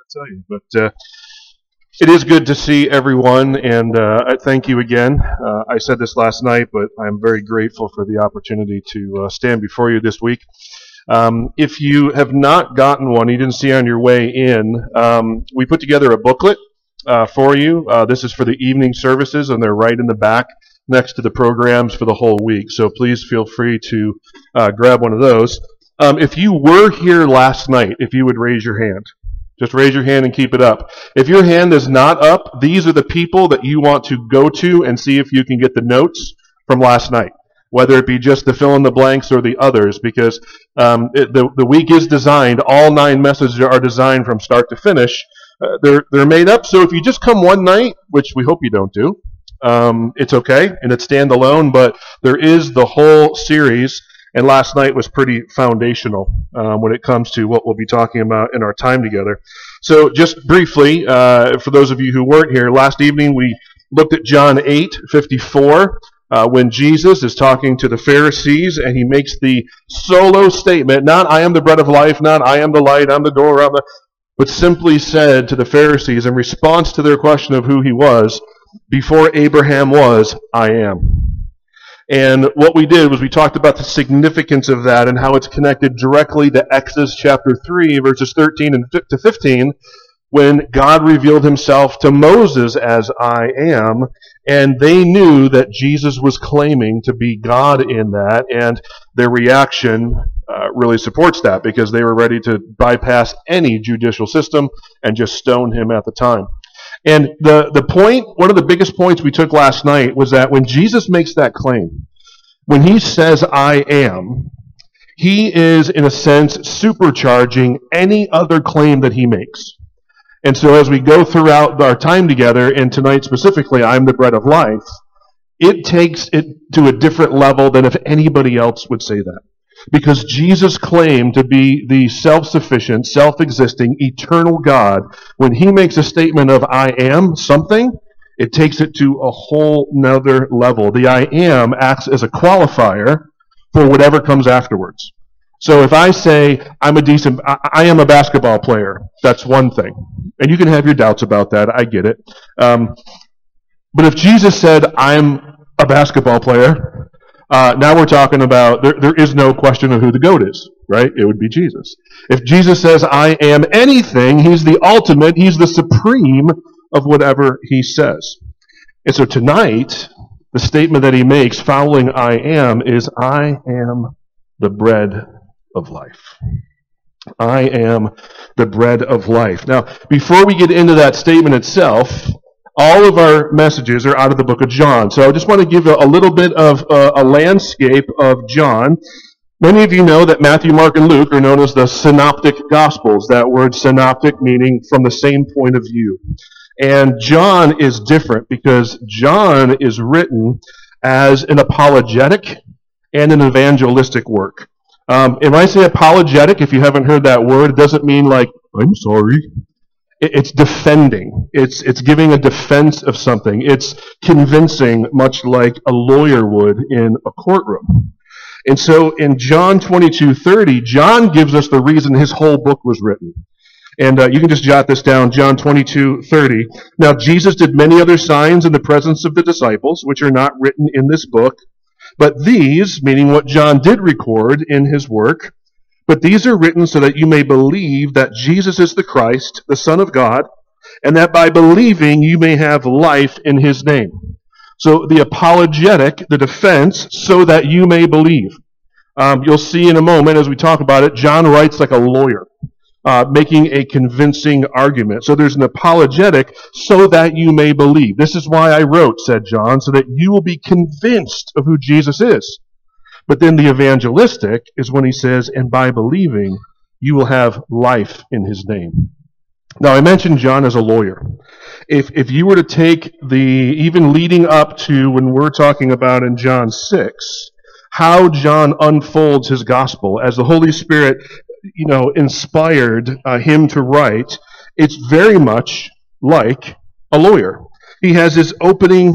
tell you. But it is good to see everyone, and I thank you again. I said this last night, but I'm very grateful for the opportunity to stand before you this week. If you have not gotten one, you didn't see on your way in, we put together a booklet for you. This is for the evening services, and they're right in the back next to the programs for the whole week. So please feel free to grab one of those. If you were here last night, if you would raise your hand. Just raise your hand and keep it up. If your hand is not up, these are the people that you want to go to and see if you can get the notes from last night, whether it be just the fill-in-the-blanks or the others, because the week is designed, all 9 messages are designed from start to finish. They're made up, so if you just come one night, which we hope you don't do, it's okay, and it's standalone, but there is the whole series. And last night was pretty foundational when it comes to what we'll be talking about in our time together. So just briefly, for those of you who weren't here, last evening we looked at John 8:54 when Jesus is talking to the Pharisees and he makes the solo statement, not I am the bread of life, not I am the light, I'm the door, but simply said to the Pharisees in response to their question of who he was, before Abraham was, I am. And what we did was we talked about the significance of that and how it's connected directly to Exodus chapter 3, verses 13 to 15, when God revealed himself to Moses as I am, and they knew that Jesus was claiming to be God in that, and their reaction really supports that because they were ready to bypass any judicial system and just stone him at the time. And the point, one of the biggest points we took last night was that when Jesus makes that claim, when he says, I am, he is, in a sense, supercharging any other claim that he makes. And so as we go throughout our time together, and tonight specifically, I'm the bread of life, it takes it to a different level than if anybody else would say that. Because Jesus claimed to be the self-sufficient, self-existing, eternal God. When he makes a statement of I am something, it takes it to a whole nother level. The I am acts as a qualifier for whatever comes afterwards. So if I say I am a basketball player, that's one thing. And you can have your doubts about that, I get it. But if Jesus said I'm a basketball player, now we're talking about, there is no question of who the GOAT is, right? It would be Jesus. If Jesus says, I am anything, he's the ultimate, he's the supreme of whatever he says. And so tonight, the statement that he makes following I am is, I am the bread of life. I am the bread of life. Now, before we get into that statement itself, all of our messages are out of the book of John. So I just want to give a little bit of a landscape of John. Many of you know that Matthew, Mark, and Luke are known as the synoptic gospels. That word synoptic meaning from the same point of view. And John is different because John is written as an apologetic and an evangelistic work. If I say apologetic, if you haven't heard that word, it doesn't mean like, I'm sorry. It's defending. It's giving a defense of something. It's convincing, much like a lawyer would in a courtroom. And so in John 22:30, John gives us the reason his whole book was written. And you can just jot this down, John 22:30. Now Jesus did many other signs in the presence of the disciples, which are not written in this book. But these, meaning what John did record in his work, but these are written so that you may believe that Jesus is the Christ, the Son of God, and that by believing you may have life in his name. So the apologetic, the defense, so that you may believe. You'll see in a moment as we talk about it, John writes like a lawyer, making a convincing argument. So there's an apologetic so that you may believe. This is why I wrote, said John, so that you will be convinced of who Jesus is. But then the evangelistic is when he says, and by believing, you will have life in his name. Now, I mentioned John as a lawyer. If you were to take even leading up to when we're talking about in John 6, how John unfolds his gospel as the Holy Spirit, inspired him to write, it's very much like a lawyer. He has his opening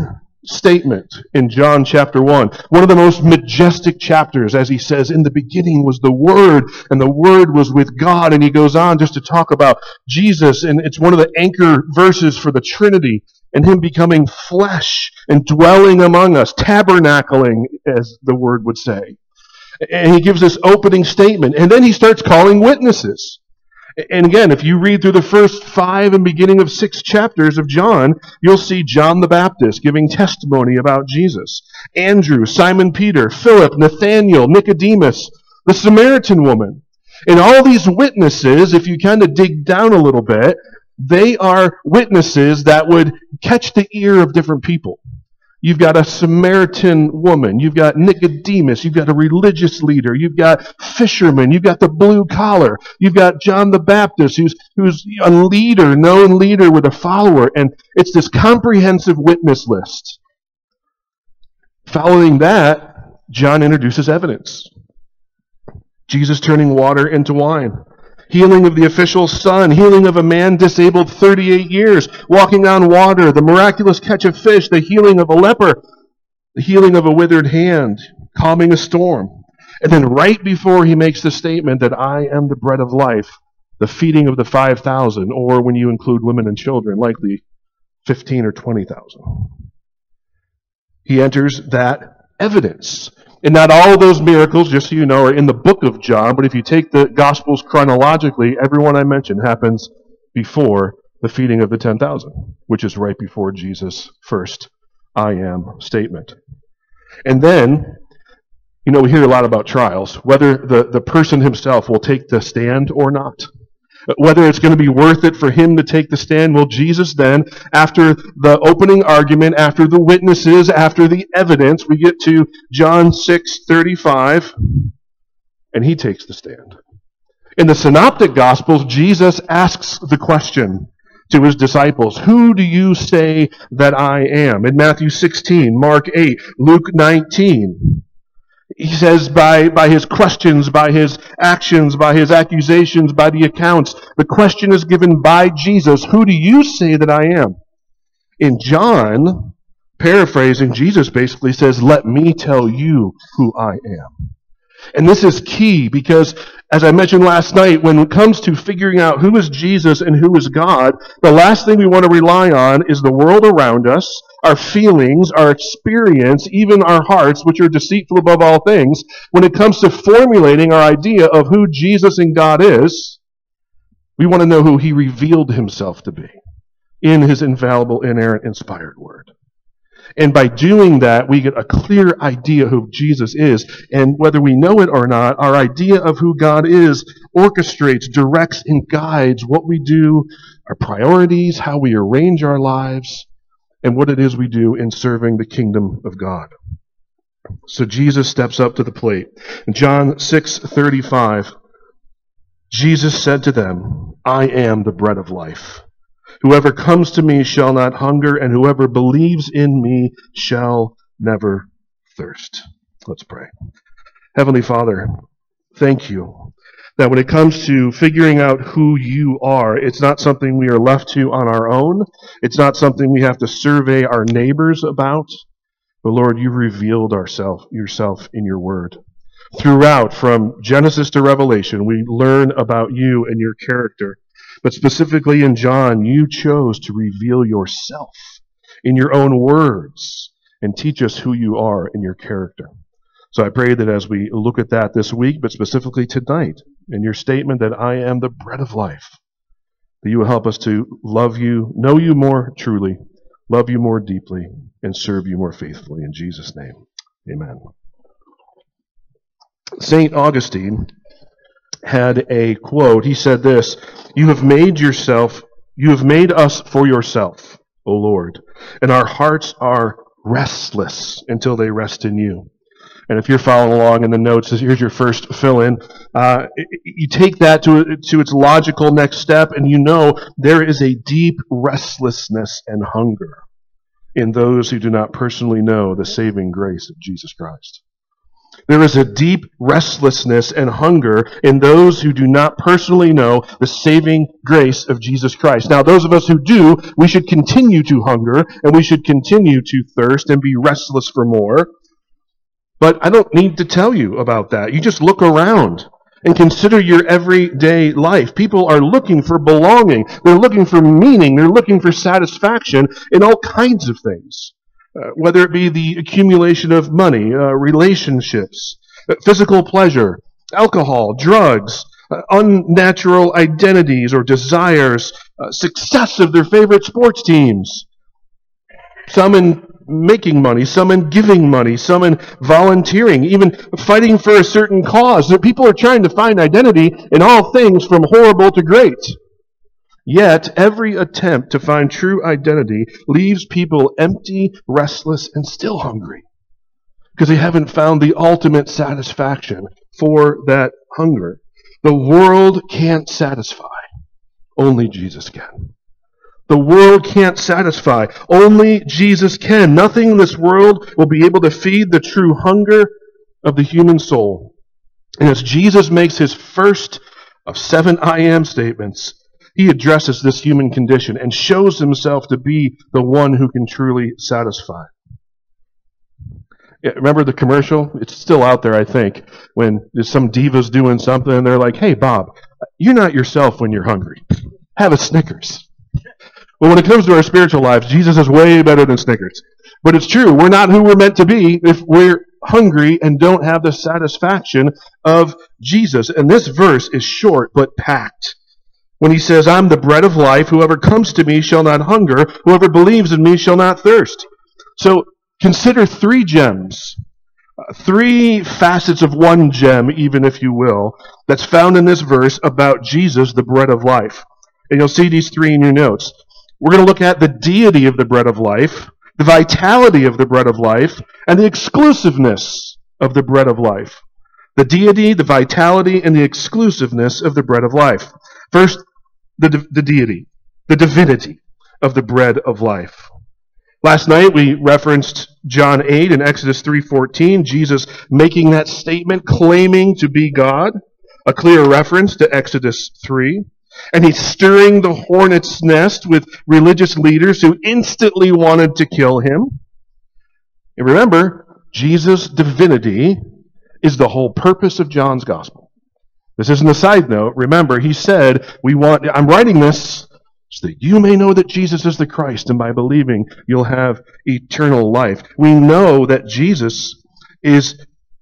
statement in John chapter 1. One of the most majestic chapters, as he says, in the beginning was the Word, and the Word was with God. And he goes on just to talk about Jesus, and it's one of the anchor verses for the Trinity, and him becoming flesh and dwelling among us, tabernacling, as the Word would say. And he gives this opening statement, and then he starts calling witnesses. And again, if you read through the first 5 and beginning of 6 chapters of John, you'll see John the Baptist giving testimony about Jesus. Andrew, Simon Peter, Philip, Nathanael, Nicodemus, the Samaritan woman. And all these witnesses, if you kind of dig down a little bit, they are witnesses that would catch the ear of different people. You've got a Samaritan woman. You've got Nicodemus. You've got a religious leader. You've got fishermen. You've got the blue collar. You've got John the Baptist, who's a leader, known leader with a follower. And it's this comprehensive witness list. Following that, John introduces evidence. Jesus turning water into wine. Healing of the official's son, healing of a man disabled 38 years, walking on water, the miraculous catch of fish, the healing of a leper, the healing of a withered hand, calming a storm. And then right before he makes the statement that I am the bread of life, the feeding of the 5,000, or when you include women and children, likely 15 or 20,000. He enters that evidence. And not all of those miracles, just so you know, are in the book of John, but if you take the Gospels chronologically, every one I mentioned happens before the feeding of the 10,000, which is right before Jesus' first I am statement. And then, we hear a lot about trials, whether the person himself will take the stand or not. Whether it's going to be worth it for him to take the stand. Well, Jesus then, after the opening argument, after the witnesses, after the evidence, we get to John 6:35, and he takes the stand. In the Synoptic Gospels, Jesus asks the question to his disciples, who do you say that I am? In Matthew 16, Mark 8, Luke 19. He says by his questions, by his actions, by his accusations, by the accounts, the question is given by Jesus, who do you say that I am? In John, paraphrasing, Jesus basically says, let me tell you who I am. And this is key because, as I mentioned last night, when it comes to figuring out who is Jesus and who is God, the last thing we want to rely on is the world around us, our feelings, our experience, even our hearts, which are deceitful above all things. When it comes to formulating our idea of who Jesus and God is, we want to know who he revealed himself to be in his infallible, inerrant, inspired word. And by doing that, we get a clear idea who Jesus is. And whether we know it or not, our idea of who God is orchestrates, directs, and guides what we do, our priorities, how we arrange our lives, and what it is we do in serving the kingdom of God. So Jesus steps up to the plate. In John 6:35, Jesus said to them, I am the bread of life. Whoever comes to me shall not hunger, and whoever believes in me shall never thirst. Let's pray. Heavenly Father, thank you that when it comes to figuring out who you are, it's not something we are left to on our own. It's not something we have to survey our neighbors about. But Lord, you revealed yourself in your word. Throughout, from Genesis to Revelation, we learn about you and your character. But specifically in John, you chose to reveal yourself in your own words and teach us who you are in your character. So I pray that as we look at that this week, but specifically tonight, in your statement that I am the bread of life, that you will help us to love you, know you more truly, love you more deeply, and serve you more faithfully. In Jesus' name, amen. St. Augustine had a quote. He said this, you have made us for yourself, O Lord, and our hearts are restless until they rest in you. And if you're following along in the notes, here's your first fill-in. You take that to its logical next step, and you know there is a deep restlessness and hunger in those who do not personally know the saving grace of Jesus Christ. There is a deep restlessness and hunger in those who do not personally know the saving grace of Jesus Christ. Now, those of us who do, we should continue to hunger, and we should continue to thirst and be restless for more. But I don't need to tell you about that. You just look around and consider your everyday life. People are looking for belonging. They're looking for meaning. They're looking for satisfaction in all kinds of things. Whether it be the accumulation of money, relationships, physical pleasure, alcohol, drugs, unnatural identities or desires, success of their favorite sports teams. Some in making money, some in giving money, some in volunteering, even fighting for a certain cause. People are trying to find identity in all things from horrible to great. Yet, every attempt to find true identity leaves people empty, restless, and still hungry because they haven't found the ultimate satisfaction for that hunger. The world can't satisfy. Only Jesus can. The world can't satisfy. Only Jesus can. Nothing in this world will be able to feed the true hunger of the human soul. And as Jesus makes his first of 7 I am statements, he addresses this human condition and shows himself to be the one who can truly satisfy. Yeah, remember the commercial? It's still out there, I think, when there's some divas doing something and they're like, "Hey, Bob, you're not yourself when you're hungry. Have a Snickers." Well, when it comes to our spiritual lives, Jesus is way better than Snickers. But it's true, we're not who we're meant to be if we're hungry and don't have the satisfaction of Jesus. And this verse is short but packed. When he says, "I'm the bread of life, whoever comes to me shall not hunger, whoever believes in me shall not thirst." So consider 3 gems, 3 facets of one gem, even if you will, that's found in this verse about Jesus, the bread of life. And you'll see these 3 in your notes. We're going to look at the deity of the bread of life, the vitality of the bread of life, and the exclusiveness of the bread of life. The deity, the vitality, and the exclusiveness of the bread of life. First, the deity, the divinity of the bread of life. Last night we referenced John 8 and Exodus 3:14, Jesus making that statement, claiming to be God, a clear reference to Exodus 3. And he's stirring the hornet's nest with religious leaders who instantly wanted to kill him. And remember, Jesus' divinity is the whole purpose of John's gospel. This isn't a side note. Remember, he said, I'm writing this so that you may know that Jesus is the Christ, and by believing, you'll have eternal life. We know that Jesus is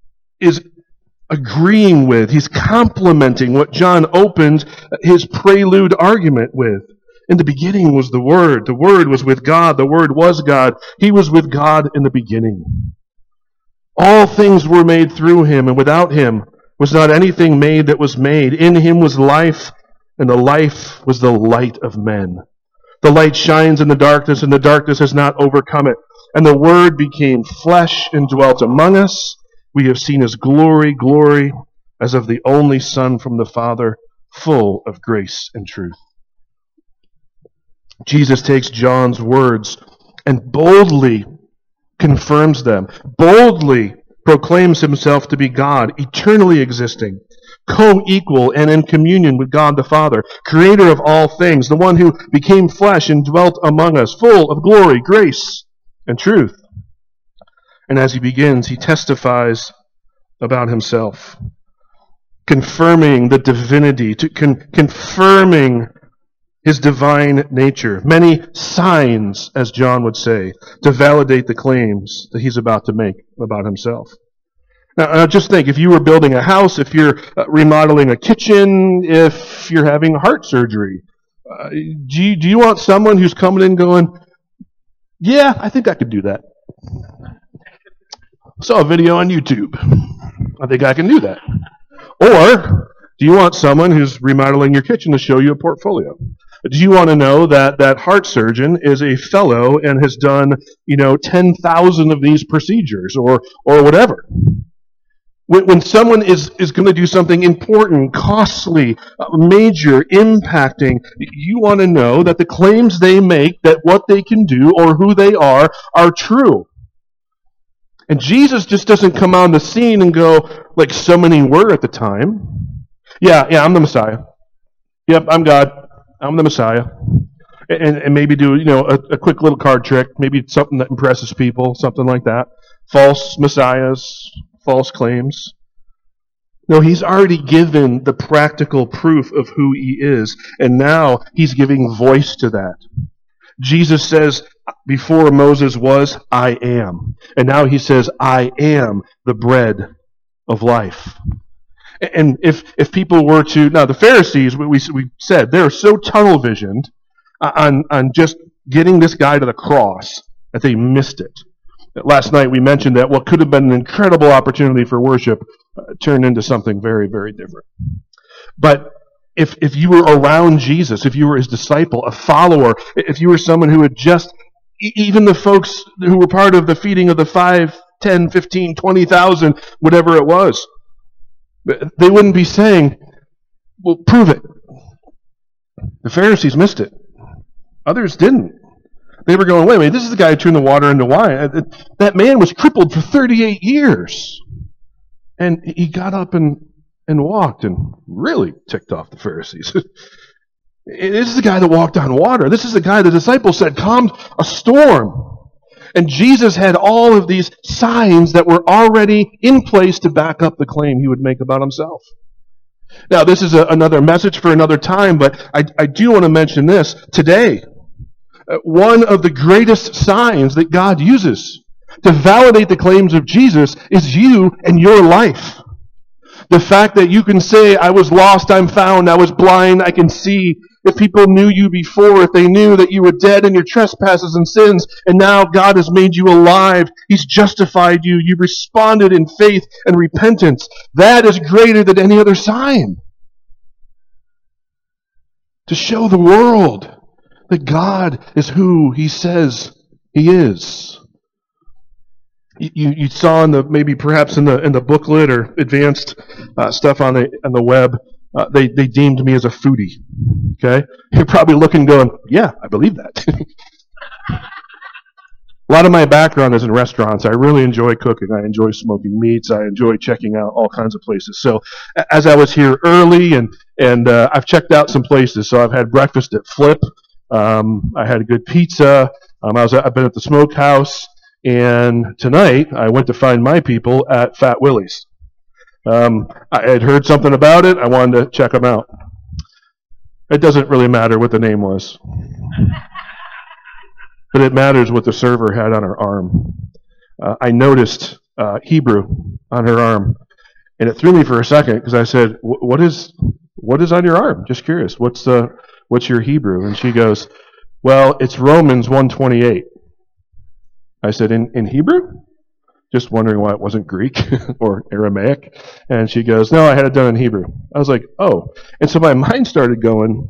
agreeing with, he's complementing what John opened his prelude argument with. In the beginning was the Word was with God, the Word was God, he was with God in the beginning. All things were made through him, and without him was not anything made that was made. In him was life, and the life was the light of men. The light shines in the darkness, and the darkness has not overcome it. And the Word became flesh and dwelt among us. We have seen his glory, glory as of the only Son from the Father, full of grace and truth. Jesus takes John's words and boldly confirms them, boldly proclaims himself to be God, eternally existing, co-equal and in communion with God the Father, creator of all things, the one who became flesh and dwelt among us, full of glory, grace, and truth. And as he begins, he testifies about himself, confirming the divinity, confirming his divine nature. Many signs, as John would say, to validate the claims that he's about to make about himself. Now, just think, if you were building a house, if you're remodeling a kitchen, if you're having heart surgery, do you want someone who's coming in going, "Yeah, I think I could do that. I saw a video on YouTube. I think I can do that." Or do you want someone who's remodeling your kitchen to show you a portfolio? Do you want to know that that heart surgeon is a fellow and has done, 10,000 of these procedures or whatever? When someone is going to do something important, costly, major, impacting, you want to know that the claims they make, that what they can do or who they are true. And Jesus just doesn't come on the scene and go, like so many were at the time, yeah, I'm the Messiah. Yep, I'm God. I'm the Messiah. And maybe do, a quick little card trick, maybe something that impresses people, something like that. False messiahs, false claims. No, he's already given the practical proof of who he is, and now he's giving voice to that. Jesus says, before Moses was, I am. And now he says, I am the bread of life. And if people were to, now the Pharisees, we said, they're so tunnel visioned on just getting this guy to the cross that they missed it. Last night we mentioned that what could have been an incredible opportunity for worship turned into something very, very different. But if you were around Jesus, if you were his disciple, a follower, if you were someone who had just, even the folks who were part of the feeding of the 5, 10, 15, 20,000, whatever it was, they wouldn't be saying, well, prove it. The Pharisees missed it. Others didn't. They were going, wait, this is the guy who turned the water into wine. That man was crippled for 38 years. And he got up and walked and really ticked off the Pharisees. This is the guy that walked on water. This is the guy the disciples said calmed a storm. And Jesus had all of these signs that were already in place to back up the claim he would make about himself. Now, this is another message for another time, but I do want to mention this today. One of the greatest signs that God uses to validate the claims of Jesus is you and your life. The fact that you can say, I was lost, I'm found, I was blind, I can see. If people knew you before, if they knew that you were dead in your trespasses and sins, and now God has made you alive, he's justified you, you've responded in faith and repentance, that is greater than any other sign. To show the world that God is who he says he is. You saw maybe perhaps in the booklet or advanced stuff on the web, they deemed me as a foodie. Okay, you're probably looking, going, yeah, I believe that. A lot of my background is in restaurants. I really enjoy cooking. I enjoy smoking meats. I enjoy checking out all kinds of places. So as I was here early, and I've checked out some places. So I've had breakfast at Flip. I had a good pizza. I've been at the Smokehouse. And tonight, I went to find my people at Fat Willie's. I had heard something about it. I wanted to check them out. It doesn't really matter what the name was. But it matters what the server had on her arm. I noticed Hebrew on her arm. And it threw me for a second because I said, what is on your arm? Just curious. What's your Hebrew? And she goes, well, it's Romans 1:28. I said, in Hebrew? Just wondering why it wasn't Greek or Aramaic. And she goes, no, I had it done in Hebrew. I was like, oh. And so my mind started going,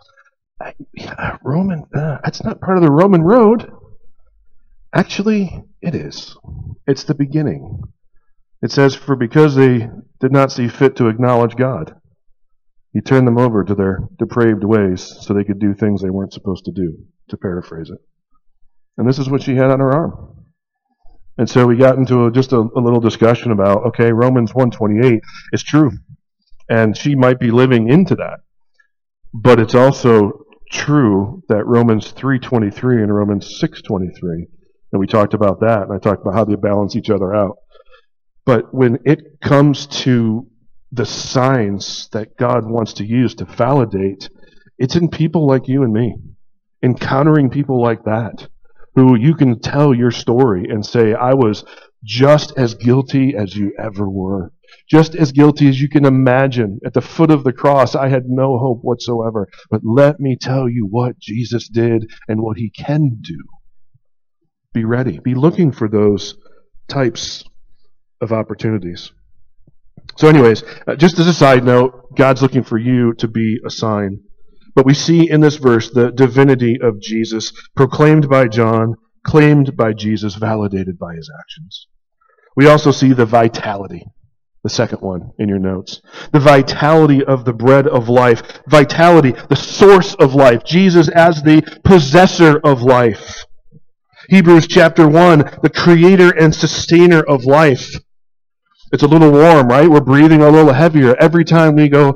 Roman, that's not part of the Roman road. Actually, it is. It's the beginning. It says, for because they did not see fit to acknowledge God, he turned them over to their depraved ways so they could do things they weren't supposed to do, to paraphrase it. And this is what she had on her arm. And so we got into just a little discussion about, okay, Romans 1:28 is true. And she might be living into that. But it's also true that Romans 3:23 and Romans 6:23, and we talked about that, and I talked about how they balance each other out. But when it comes to the signs that God wants to use to validate, it's in people like you and me. Encountering people like that, who you can tell your story and say, I was just as guilty as you ever were. Just as guilty as you can imagine. At the foot of the cross, I had no hope whatsoever. But let me tell you what Jesus did and what he can do. Be ready. Be looking for those types of opportunities. So anyways, just as a side note, God's looking for you to be a sign. But we see in this verse the divinity of Jesus, proclaimed by John, claimed by Jesus, validated by his actions. We also see the vitality, the second one in your notes. The vitality of the bread of life. Vitality, the source of life. Jesus as the possessor of life. Hebrews chapter 1, the creator and sustainer of life. It's a little warm, right? We're breathing a little heavier every time we go.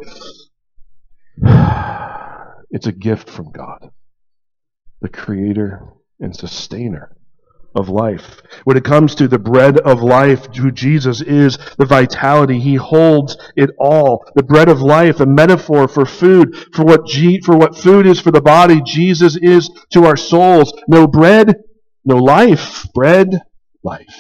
It's a gift from God, the creator and sustainer of life. When it comes to the bread of life, who Jesus is, the vitality, he holds it all. The bread of life, a metaphor for food, for what food is for the body, Jesus is to our souls. No bread, no life. Bread, life.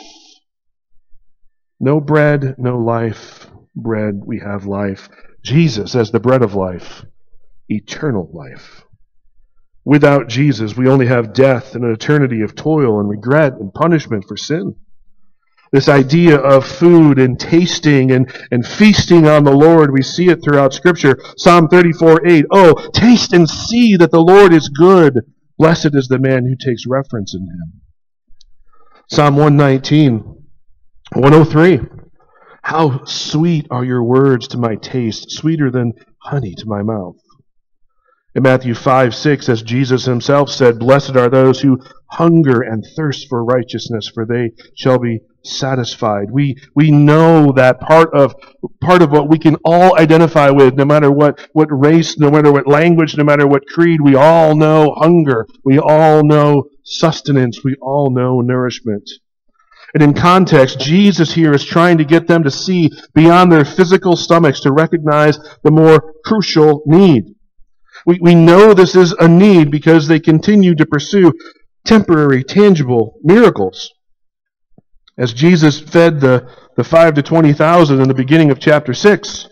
No bread, no life. Bread, we have life. Jesus as the bread of life, eternal life. Without Jesus, we only have death and an eternity of toil and regret and punishment for sin. This idea of food and tasting and feasting on the Lord, we see it throughout Scripture. Psalm 34:8, oh, taste and see that the Lord is good. Blessed is the man who takes reference in him. Psalm 119, 103, how sweet are your words to my taste, sweeter than honey to my mouth. In Matthew 5:6, as Jesus himself said, blessed are those who hunger and thirst for righteousness, for they shall be satisfied. We know that part of what we can all identify with, no matter what race, no matter what language, no matter what creed, we all know hunger. We all know sustenance. We all know nourishment. And in context, Jesus here is trying to get them to see beyond their physical stomachs to recognize the more crucial need. We know this is a need because they continue to pursue temporary, tangible miracles. As Jesus fed the 5 to 20,000 in the beginning of chapter 6,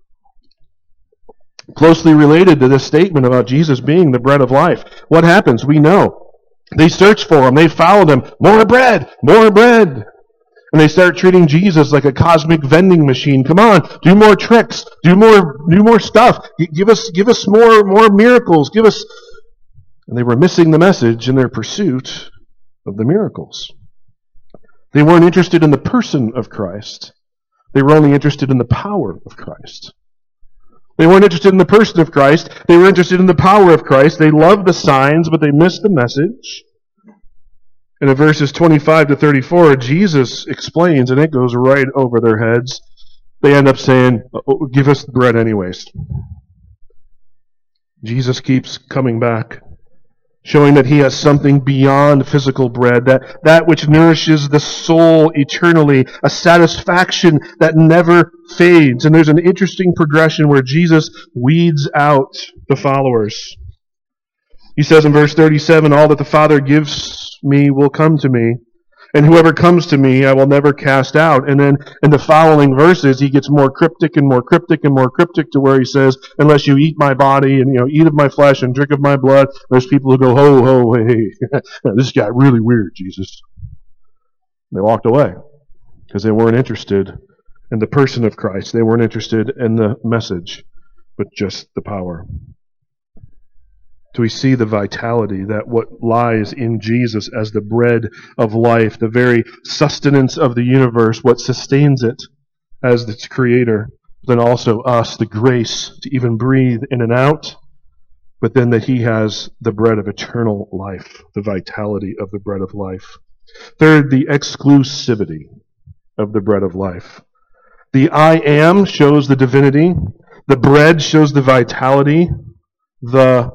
closely related to this statement about Jesus being the bread of life, what happens? We know. They search for him. They followed him. More bread! More bread! And they start treating Jesus like a cosmic vending machine. Come on, do more tricks, do more stuff. Give us more miracles. And they were missing the message in their pursuit of the miracles. They weren't interested in the person of Christ. They were only interested in the power of Christ. They weren't interested in the person of Christ. They were interested in the power of Christ. They loved the signs, but they missed the message. And in verses 25 to 34, Jesus explains, and it goes right over their heads. They end up saying, oh, give us the bread anyways. Jesus keeps coming back, showing that he has something beyond physical bread, that which nourishes the soul eternally, a satisfaction that never fades. And there's an interesting progression where Jesus weeds out the followers. He says in verse 37, all that the Father gives me will come to me, and whoever comes to me I will never cast out. And then in the following verses he gets more cryptic and more cryptic and more cryptic to where he says, unless you eat my body and eat of my flesh and drink of my blood. There's people who go, ho, ho, hey, this got really weird, Jesus. They walked away because they weren't interested in the person of Christ. They weren't interested in the message, but just the power. So we see the vitality, that what lies in Jesus as the bread of life, the very sustenance of the universe, what sustains it as its creator, then also us, the grace to even breathe in and out, but then that he has the bread of eternal life, the vitality of the bread of life. Third, the exclusivity of the bread of life. The I am shows the divinity, the bread shows the vitality, the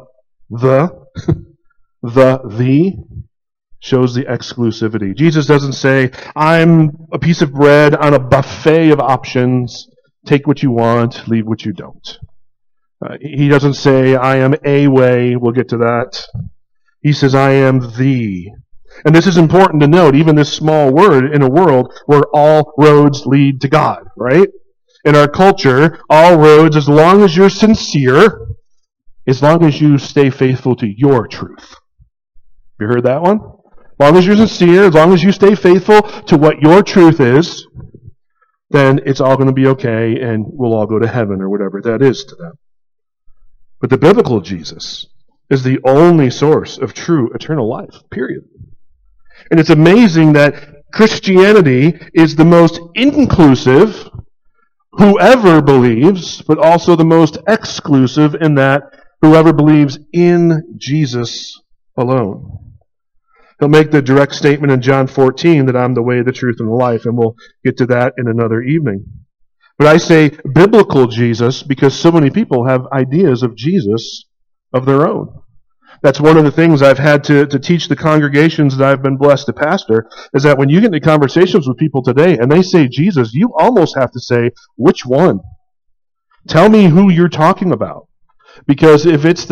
shows the exclusivity. Jesus doesn't say, I'm a piece of bread on a buffet of options. Take what you want, leave what you don't. He doesn't say, I am a way. We'll get to that. He says, I am the. And this is important to note, even this small word in a world where all roads lead to God, right? In our culture, all roads, as long as you're sincere, as long as you stay faithful to your truth. You heard that one? As long as you're sincere, as long as you stay faithful to what your truth is, then it's all going to be okay and we'll all go to heaven or whatever that is to them. But the biblical Jesus is the only source of true eternal life, period. And it's amazing that Christianity is the most inclusive, whoever believes, but also the most exclusive in that whoever believes in Jesus alone. He'll make the direct statement in John 14 that I'm the way, the truth, and the life, and we'll get to that in another evening. But I say biblical Jesus because so many people have ideas of Jesus of their own. That's one of the things I've had to teach the congregations that I've been blessed to pastor, is that when you get into conversations with people today and they say Jesus, you almost have to say, which one? Tell me who you're talking about. Because if it's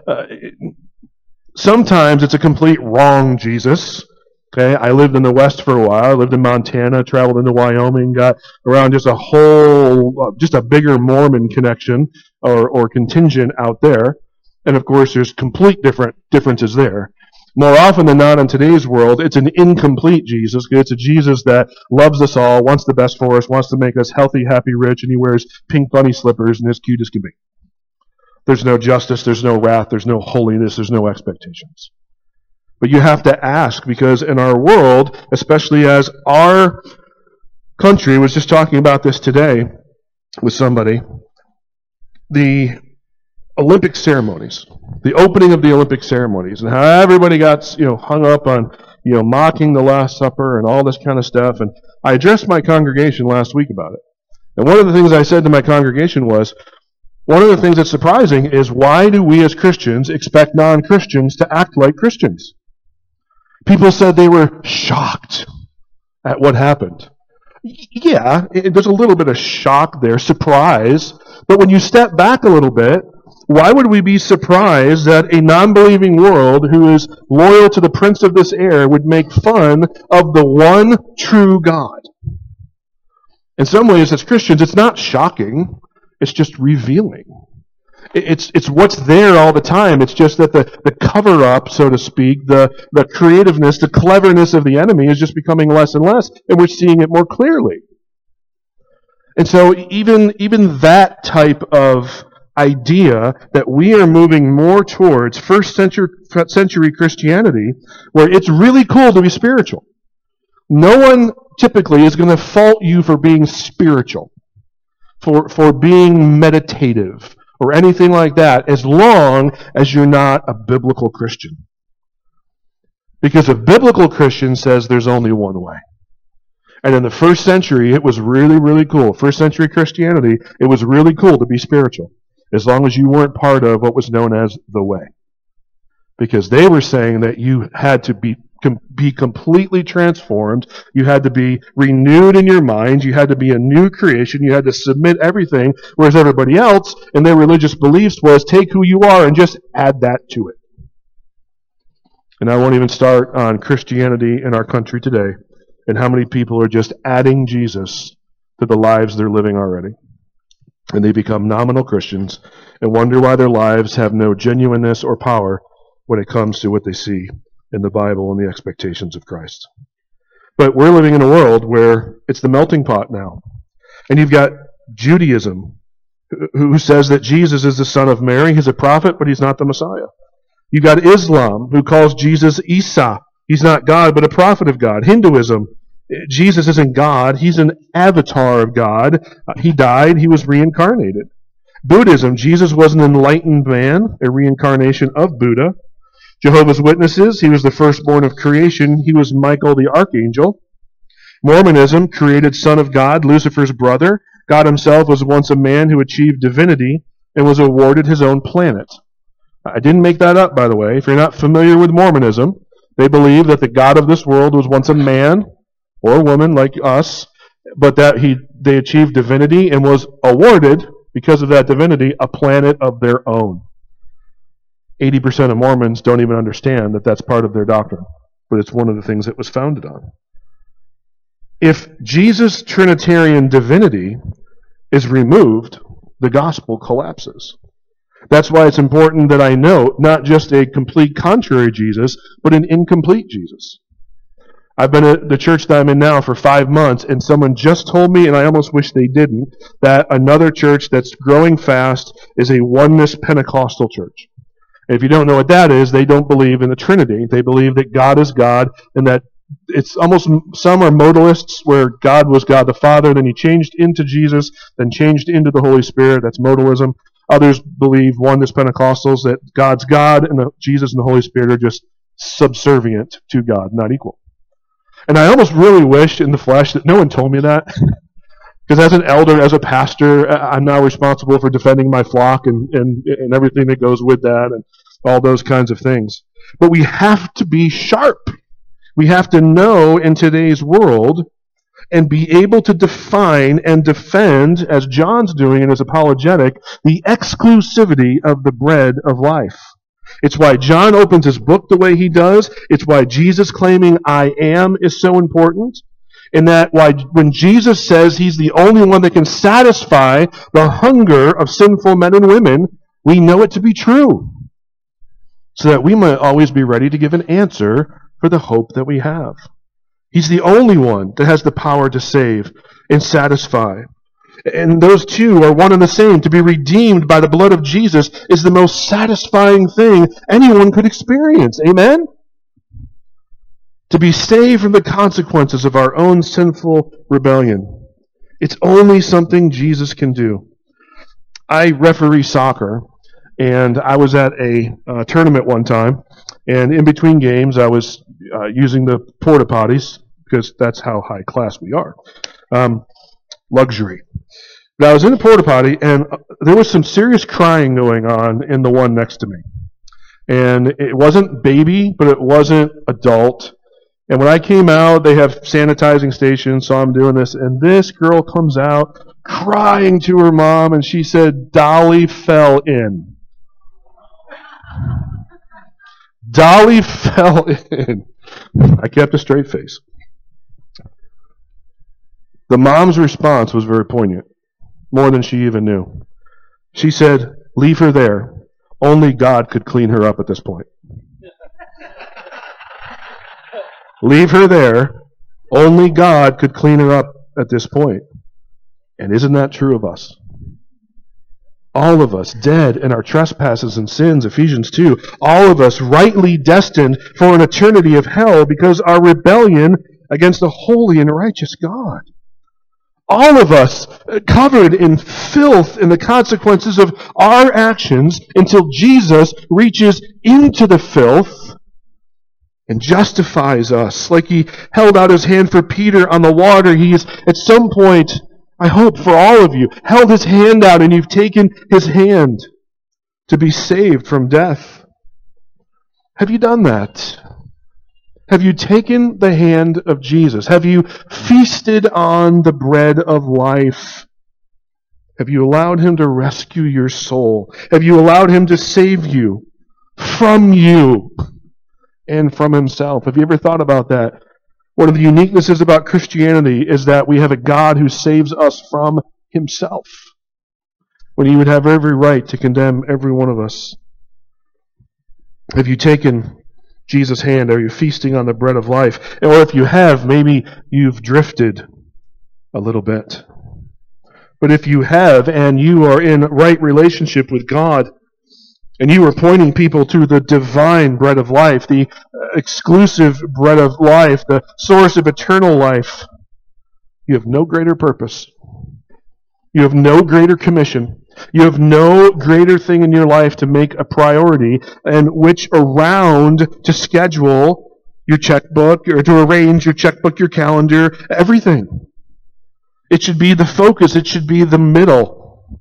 sometimes it's a complete wrong Jesus. Okay, I lived in the West for a while. I lived in Montana, traveled into Wyoming, got around just a bigger Mormon connection or contingent out there. And of course, there's complete differences there. More often than not in today's world, it's an incomplete Jesus. It's a Jesus that loves us all, wants the best for us, wants to make us healthy, happy, rich, and he wears pink bunny slippers and is cute as can be. There's no justice, there's no wrath, there's no holiness, there's no expectations. But you have to ask, because in our world, especially as our country, was just talking about this today with somebody, the Olympic ceremonies, the opening of the Olympic ceremonies, and how everybody got hung up on mocking the Last Supper and all this kind of stuff. And I addressed my congregation last week about it. And one of the things I said to my congregation was, one of the things that's surprising is, why do we as Christians expect non-Christians to act like Christians? People said they were shocked at what happened. Yeah, there's a little bit of shock there, surprise. But when you step back a little bit, why would we be surprised that a non-believing world who is loyal to the prince of this air would make fun of the one true God? In some ways, as Christians, it's not shocking. It's just revealing. It's what's there all the time. It's just that the cover-up, so to speak, the creativeness, the cleverness of the enemy is just becoming less and less, and we're seeing it more clearly. And so even that type of idea that we are moving more towards first century Christianity, where it's really cool to be spiritual. No one typically is going to fault you for being spiritual, for being meditative, or anything like that, as long as you're not a biblical Christian. Because a biblical Christian says there's only one way. And in the first century, it was really, really cool. First century Christianity, it was really cool to be spiritual, as long as you weren't part of what was known as the way. Because they were saying that you had to be completely transformed, you had to be renewed in your mind, you had to be a new creation, you had to submit everything, whereas everybody else in their religious beliefs was take who you are and just add that to it. And I won't even start on Christianity in our country today and how many people are just adding Jesus to the lives they're living already. And they become nominal Christians and wonder why their lives have no genuineness or power when it comes to what they see in the Bible and the expectations of Christ. But we're living in a world where it's the melting pot now. And you've got Judaism, who says that Jesus is the son of Mary. He's a prophet, but he's not the Messiah. You've got Islam, who calls Jesus Isa. He's not God, but a prophet of God. Hinduism, Jesus isn't God. He's an avatar of God. He died. He was reincarnated. Buddhism, Jesus was an enlightened man, a reincarnation of Buddha. Jehovah's Witnesses, he was the firstborn of creation. He was Michael the archangel. Mormonism, created son of God, Lucifer's brother. God himself was once a man who achieved divinity and was awarded his own planet. I didn't make that up, by the way. If you're not familiar with Mormonism, they believe that the God of this world was once a man or a woman like us, but that they achieved divinity and was awarded, because of that divinity, a planet of their own. 80% of Mormons don't even understand that that's part of their doctrine, but it's one of the things it was founded on. If Jesus' Trinitarian divinity is removed, the gospel collapses. That's why it's important that I note not just a complete contrary Jesus, but an incomplete Jesus. I've been at the church that I'm in now for 5 months, and someone just told me, and I almost wish they didn't, that another church that's growing fast is a oneness Pentecostal church. If you don't know what that is, they don't believe in the Trinity. They believe that God is God, and that it's almost, some are modalists, where God was God the Father, then he changed into Jesus, then changed into the Holy Spirit. That's modalism. Others believe, oneness Pentecostals, that God's God, and Jesus and the Holy Spirit are just subservient to God, not equal. And I almost really wish in the flesh that no one told me that. Because as an elder, as a pastor, I'm now responsible for defending my flock and everything that goes with that and all those kinds of things. But we have to be sharp. We have to know in today's world and be able to define and defend, as John's doing in his apologetic, the exclusivity of the bread of life. It's why John opens his book the way he does. It's why Jesus claiming I am is so important. And that why when Jesus says he's the only one that can satisfy the hunger of sinful men and women, we know it to be true. So that we might always be ready to give an answer for the hope that we have. He's the only one that has the power to save and satisfy. And those two are one and the same. To be redeemed by the blood of Jesus is the most satisfying thing anyone could experience. Amen? To be saved from the consequences of our own sinful rebellion. It's only something Jesus can do. I referee soccer, and I was at a tournament one time, and in between games I was using the porta potties, because that's how high class we are. Luxury. But I was in the porta potty, and there was some serious crying going on in the one next to me. And it wasn't baby, but it wasn't adult. And when I came out, they have sanitizing stations, so I'm doing this, and this girl comes out crying to her mom, and she said, Dolly fell in. Dolly fell in. I kept a straight face. The mom's response was very poignant, more than she even knew. She said, leave her there. Only God could clean her up at this point. Leave her there. Only God could clean her up at this point. And isn't that true of us? All of us dead in our trespasses and sins, Ephesians 2. All of us rightly destined for an eternity of hell because our rebellion against a holy and righteous God. All of us covered in filth and the consequences of our actions until Jesus reaches into the filth and justifies us. Like he held out his hand for Peter on the water, he's at some point, I hope for all of you, held his hand out and you've taken his hand to be saved from death. Have you done that? Have you taken the hand of Jesus? Have you feasted on the bread of life? Have you allowed him to rescue your soul? Have you allowed him to save you from you and from himself? Have you ever thought about that? One of the uniquenesses about Christianity is that we have a God who saves us from himself, when he would have every right to condemn every one of us. Have you taken Jesus' hand? Are you feasting on the bread of life? Or if you have, maybe you've drifted a little bit. But if you have, and you are in right relationship with God, and you are pointing people to the divine bread of life, the exclusive bread of life, the source of eternal life, you have no greater purpose. You have no greater commission. You have no greater thing in your life to make a priority and which around to schedule your checkbook or to arrange your checkbook, your calendar, everything. It should be the focus. It should be the middle.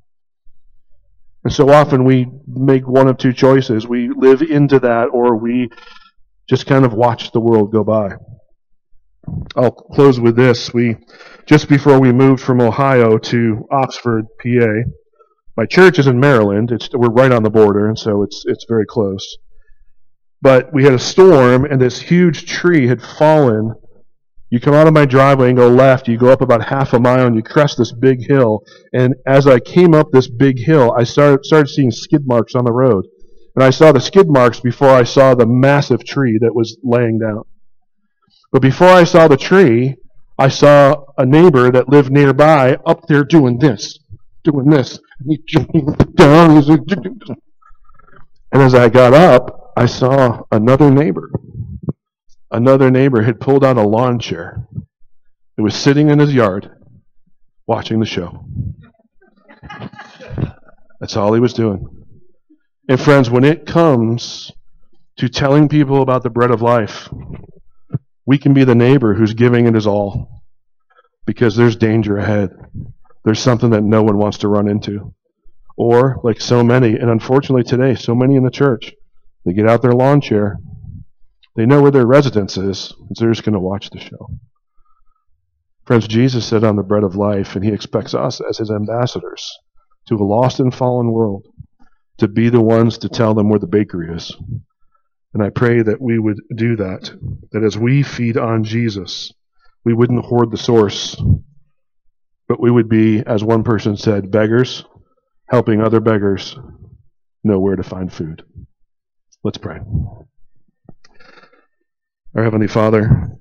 And so often we make one of two choices. We live into that or we just kind of watch the world go by. I'll close with this. Just before we moved from Ohio to Oxford, PA, my church is in Maryland. We're right on the border, and so it's very close. But we had a storm, and this huge tree had fallen. You come out of my driveway and go left. You go up about half a mile, and you crest this big hill. And as I came up this big hill, I started seeing skid marks on the road. And I saw the skid marks before I saw the massive tree that was laying down. But before I saw the tree, I saw a neighbor that lived nearby up there doing this. And as I got up, I saw another neighbor. Another neighbor had pulled out a lawn chair. It was sitting in his yard, watching the show. That's all he was doing. And friends, when it comes to telling people about the bread of life. We can be the neighbor who's giving it his all because there's danger ahead. There's something that no one wants to run into. Or, like so many, and unfortunately today, so many in the church, they get out their lawn chair. They know where their residence is, so they're just going to watch the show. Friends, Jesus said on the bread of life, and he expects us as his ambassadors to a lost and fallen world to be the ones to tell them where the bakery is. And I pray that we would do that as we feed on Jesus, we wouldn't hoard the source, but we would be, as one person said, beggars, helping other beggars know where to find food. Let's pray. Our Heavenly Father,